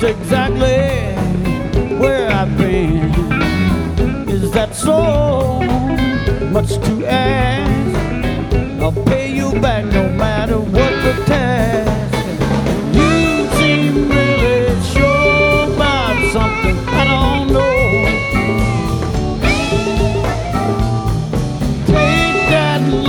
just exactly where I've been. Is that so much to ask?